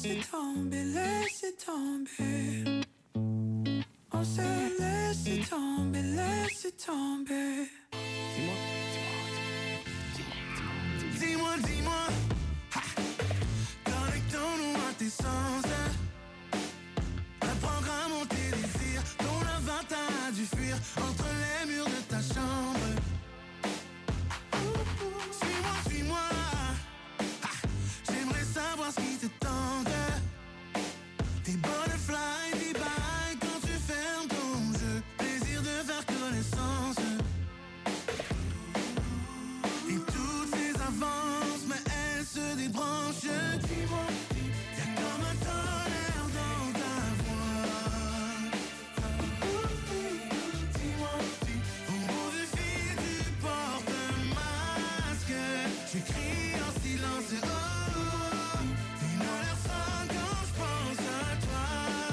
laissé tomber. On s'est laissé tomber, laissé tomber. Dis-moi, dis-moi, connectons-nous à tes sens. Reprogrammons tes désirs, ton avatar a dû fuir entre les murs de ta chambre. Suis-moi, suis-moi, j'aimerais savoir ce qui te tente. Tes butterfly, tes bails quand tu fermes ton jeu. Plaisir de faire connaissance. Et toutes ces avances, mais elles se débranchent. Dis-moi, y'a comme un tonnerre dans ta voix. Dis-moi, au bout du fil tu portes un masque. J'écris en silence, oh, une odeur sale quand je pense à toi.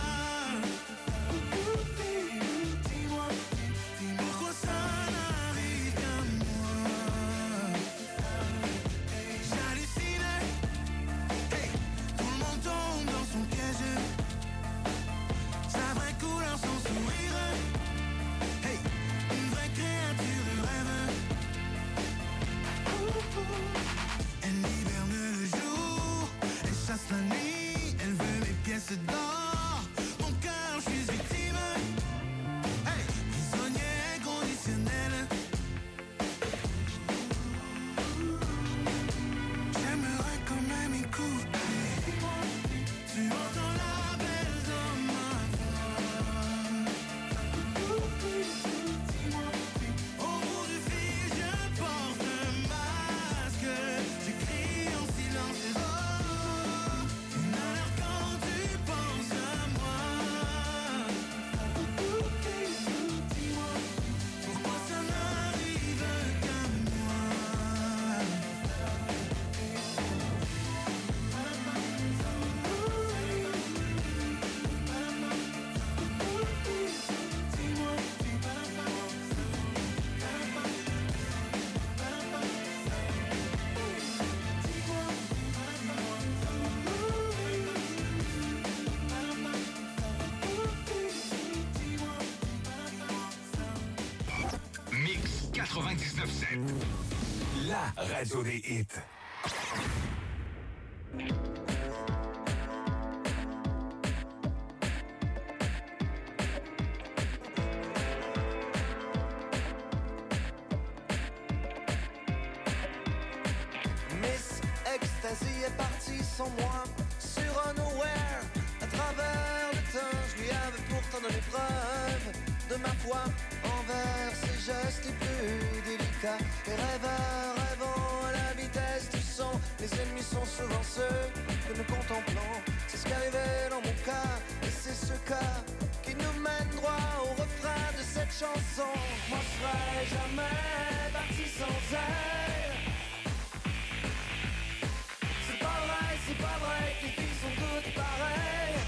Dis-moi, pourquoi ça n'arrive qu'à moi. J'hallucine, hey, tout le monde tombe dans son piège. Sa vraie couleur, son sourire, hey, une vraie créature de rêve. Elle hiberne le jour, elle chasse la nuit, elle veut mes pièces d'or. Mon cœur, je suis victime, hey, prisonnier inconditionnel. J'aimerais quand même écouter. Tu entends l'appel dans ma voix. Au bout du fil, je porte un masque. J'écris en silence, oh, une odeur quand tu penses à moi. Pourquoi ça n'arrive qu'à moi. Mix 99.7. La radio des hits. Miss Ecstasy est partie sans moi sur un nowhere. À travers le temps, je lui avais pourtant donné preuve de ma foi envers ses gestes les plus délicats. Les rêveurs rêvant à la vitesse du son. Les ennemis sont souvent ceux que nous contemplons. C'est ce qui arrivait dans mon cas, et c'est ce cas qui nous mène droit au refrain de cette chanson. Moi je serai jamais parti sans elle. C'est pas vrai que les filles sont toutes pareilles.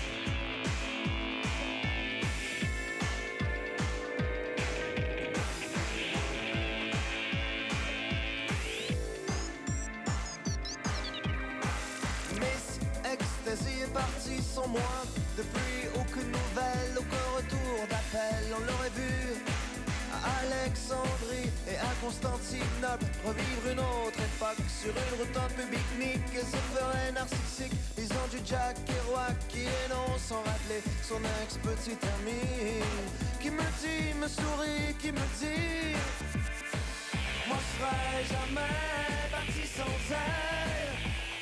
Miss Ecstasy est partie sans moi. Depuis aucune nouvelle, aucun retour d'appel. On l'aurait vu à Alexandrie et à Constantinople. Revivre une autre époque sur une route un peu pique-nique. Et se ferait narcissique, lisant du Jack Kerouac qui énonce sans rappeler son ex-petite amie. Qui me dit, me sourit, qui me dit: moi je serai jamais parti sans elle.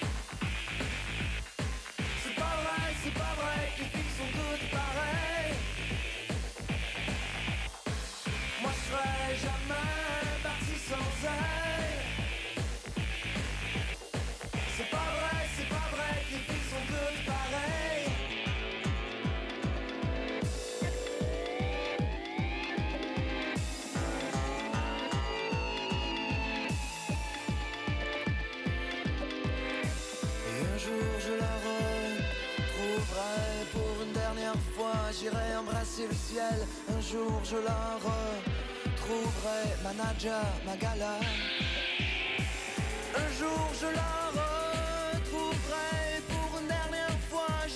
C'est pas vrai que les filles sont toutes pareilles. Moi je serai jamais parti sans elle. C'est pas vrai que les filles sont toutes pareilles. Et un jour je la retrouverai pour une dernière fois. J'irai embrasser le ciel. Un jour je la retrouverai, ma Nadja, ma Gala. Un jour je la retrouverai pour une dernière fois.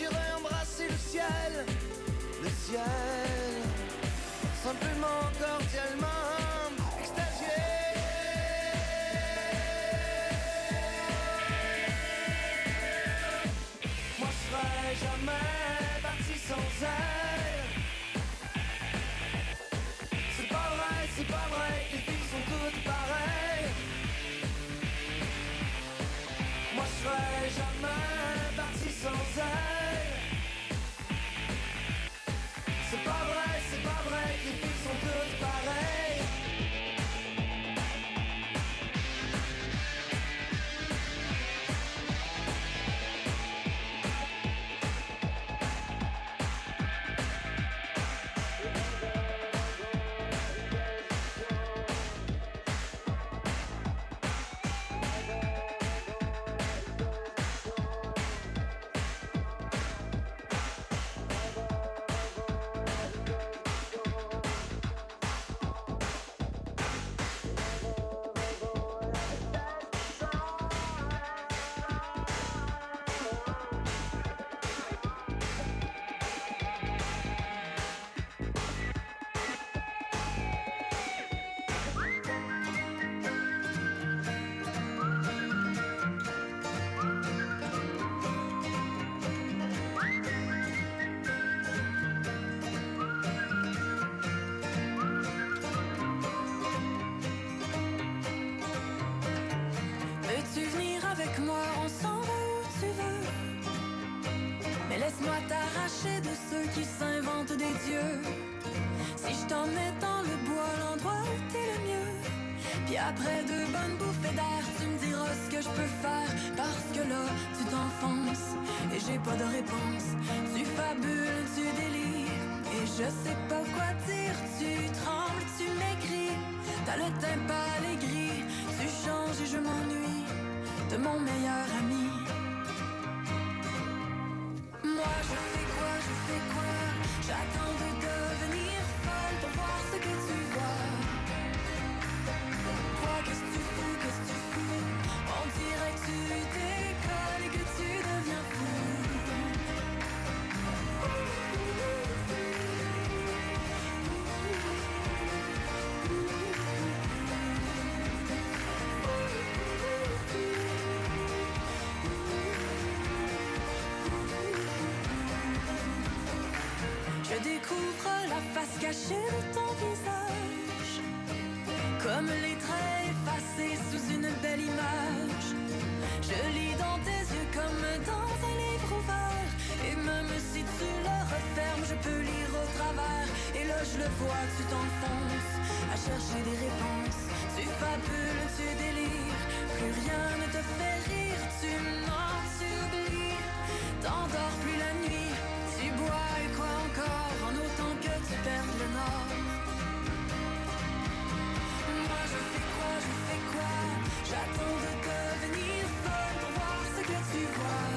yeux. Si je t'emmène dans le bois, l'endroit où t'es le mieux. Puis après 2 bonnes bouffées d'air, tu me diras ce que je peux faire. Parce que là, tu t'enfonces et j'ai pas de réponse. Tu fabules, tu délires et je sais pas quoi dire. Tu trembles, tu m'écris, t'as le teint pâle et gris. Tu changes et je m'ennuie de mon meilleur ami. Moi je fais quoi? J'attends de devenir folle pour voir ce que tu vois. Toi qu'est-ce que tu fous? On dirait que tu décolles et que tu deviens fou. Je découvre la face cachée de ton visage, comme les traits effacés sous une belle image. Je lis dans tes yeux comme dans un livre ouvert, et même si tu le refermes, je peux lire au travers. Et là je le vois, tu t'enfonces à chercher des réponses. Tu fabules, tu délires, plus rien ne te fait rire. Tu mens, tu oublies, t'endors plus la nuit. Tu bois et quoi encore, en autant que tu perdes le nord. Moi je fais quoi? J'attends de devenir folle pour voir ce que tu vois.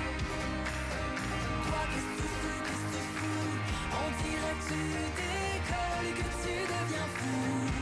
Toi qu'est-ce que tu fous? On dirait que tu décolles et que tu deviens fou.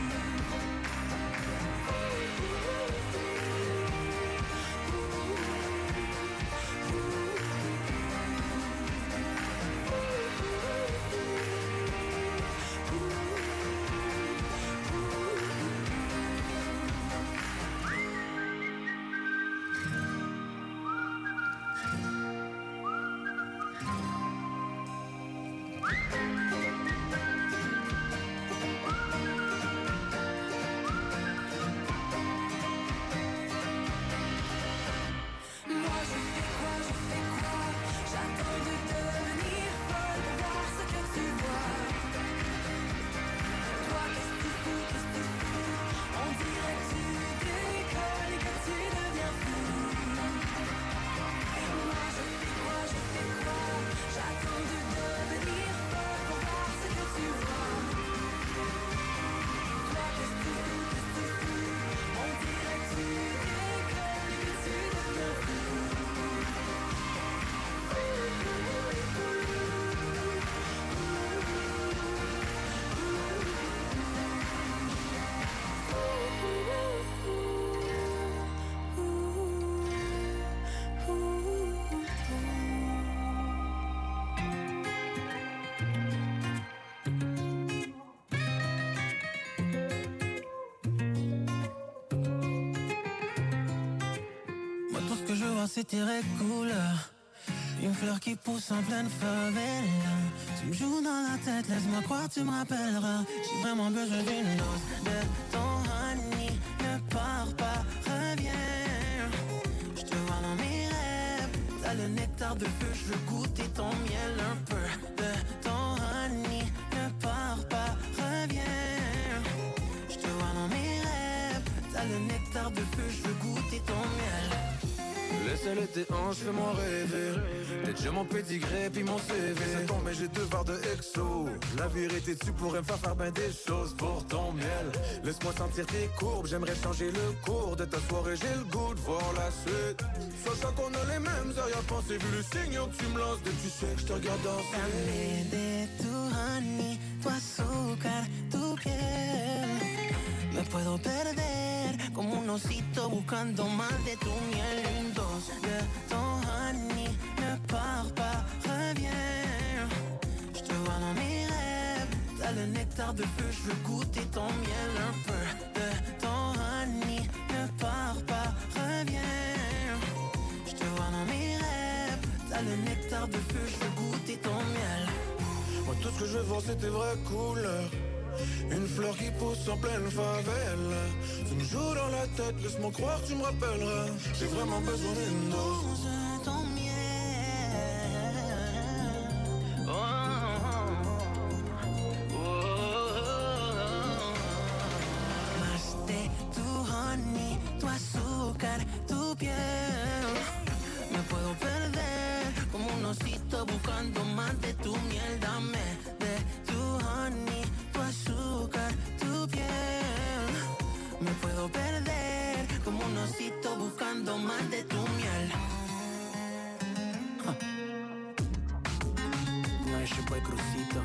C'est tes couleurs, une fleur qui pousse en pleine favela. Tu me joues dans la tête, laisse-moi croire, tu me rappelleras. J'ai vraiment besoin d'une dose de ton honey. Ne pars pas, reviens. Je te vois dans mes rêves. T'as le nectar de feu, je veux goûter ton miel. Un peu de ton honey. Ne pars pas, reviens. Je te vois dans mes rêves. T'as le nectar de feu, je veux goûter ton miel. Laisse tes hanches, fais-moi rêver. T'es déjà mon pédigré puis mon CV. Ça tombe mais j'ai 2 barres de exo. La vérité tu pourrais me faire ben des choses pour ton miel. Laisse-moi sentir tes courbes, j'aimerais changer le cours de ta soirée. J'ai le goût de voir la suite. Sachant qu'on a les mêmes arrière-pensées. Vu le signe que tu me lances, dès que tu sais que je te regarde danser. Dame de tu honey, tu azúcar, tu piel. Me puedo perder como un osito buscando más de tu miel. Une dose de ton honey, ne pars pas, reviens. Je te vois dans mes rêves, t'as le nectar de feu, je veux goûter ton miel. Un peu de ton honey, ne pars pas, reviens. Je te vois dans mes rêves, t'as le nectar de feu, je veux goûter ton miel. Moi tout ce que je veux voir c'est tes vraies couleurs. Une fleur qui pousse en pleine favela. Tu me joues dans la tête, laisse-moi croire, tu me rappelleras. J'ai vraiment besoin d'une dose de ton miel. Oh, oh, oh. tocar tu piel. Me puedo perder como un osito buscando más de tu miel. Dame de tu honey, tu azúcar, tu piel. Me puedo perder como un osito buscando más de tu miel. No, je suis pas Crucito.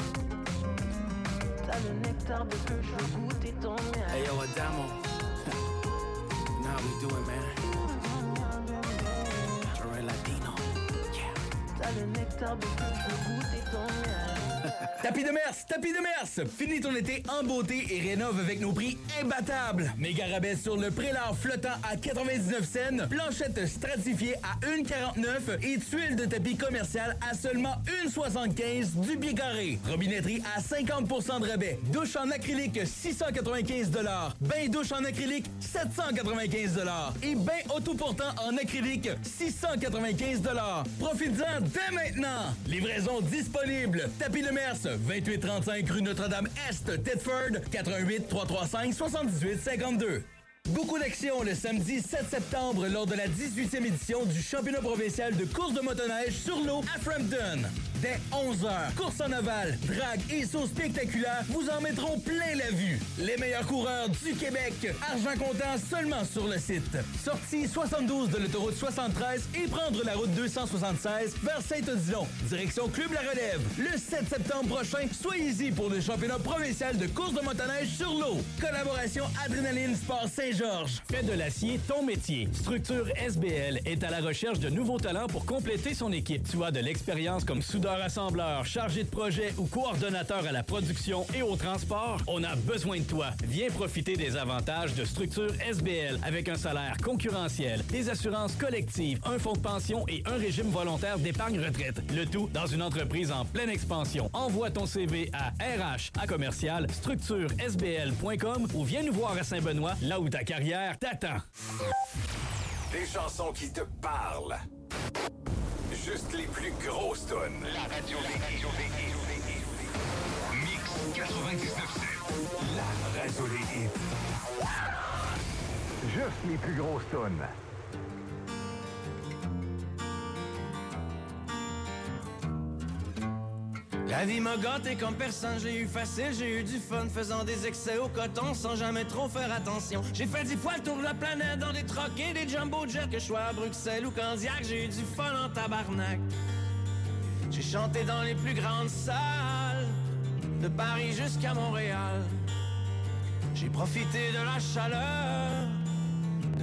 T'as le nectar de que je veux goûter ton miel. Hey yo, Adamo. Now we do it, man. You're a Latino. Yeah. T'as le nectar de que je veux goûter ton miel. Tapis de Mers! Finis ton été en beauté et rénove avec nos prix imbattables. Méga rabais sur le prélat flottant à 99 cents, planchette stratifiée à 1,49 et tuile de tapis commercial à seulement 1,75 du pied carré. Robinetterie à 50% de rabais. Douche en acrylique 695 $. Bain douche en acrylique 795 $. Et bain autoportant en acrylique 695 $. Profites-en dès maintenant. Livraison disponible. Tapis de Mers, 2835 rue Notre-Dame-Est, Thetford, 88 335 78 52. Beaucoup d'actions le samedi 7 septembre lors de la 18e édition du championnat provincial de course de motoneige sur l'eau à Frampton. Dès 11h, course en ovale, drague et sauts spectaculaires vous en mettront plein la vue. Les meilleurs coureurs du Québec, argent comptant seulement sur le site. Sortie 72 de l'autoroute 73 et prendre la route 276 vers Saint-Odilon, direction Club La Relève. Le 7 septembre prochain, soyez-y pour le championnat provincial de course de motoneige sur l'eau. Collaboration Adrénaline Sport Saint-Georges. Fais de l'acier ton métier. Structure SBL est à la recherche de nouveaux talents pour compléter son équipe. Tu as de l'expérience comme soudeur-assembleur, chargé de projet ou coordonnateur à la production et au transport? On a besoin de toi. Viens profiter des avantages de Structure SBL avec un salaire concurrentiel, des assurances collectives, un fonds de pension et un régime volontaire d'épargne retraite. Le tout dans une entreprise en pleine expansion. Envoie ton CV à RH@structuresbl.com ou viens nous voir à Saint-Benoît, là où ta carrière t'attend. Des chansons qui te parlent. Juste les plus grosses tonnes. La radio des Mix 99.7. La radio des hits. Juste les plus grosses tonnes. La vie m'a gâté comme personne, j'ai eu facile, j'ai eu du fun, faisant des excès au coton sans jamais trop faire attention. J'ai fait 10 fois le tour de la planète dans des trocs et des jumbo jets, que je sois à Bruxelles ou Candiac, j'ai eu du fun en tabarnak. J'ai chanté dans les plus grandes salles, de Paris jusqu'à Montréal. J'ai profité de la chaleur